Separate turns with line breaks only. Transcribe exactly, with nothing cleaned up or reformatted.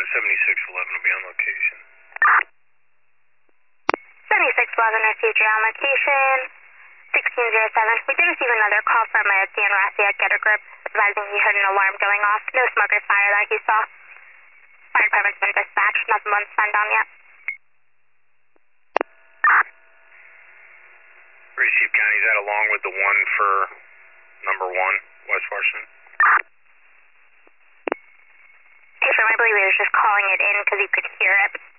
seventy-six eleven will be on location.
seventy-six eleven received you on location. sixteen oh seven. We did receive another call from a Dan Rossi at Get a Grip, advising he heard an alarm going off. No smoker fire that he saw. Fire department's been dispatched. Nothing one's turned on yet.
Receive County, is that along with the one for number one, West Washington?
Hey, Firm, I believe he was just calling it in because he could hear it.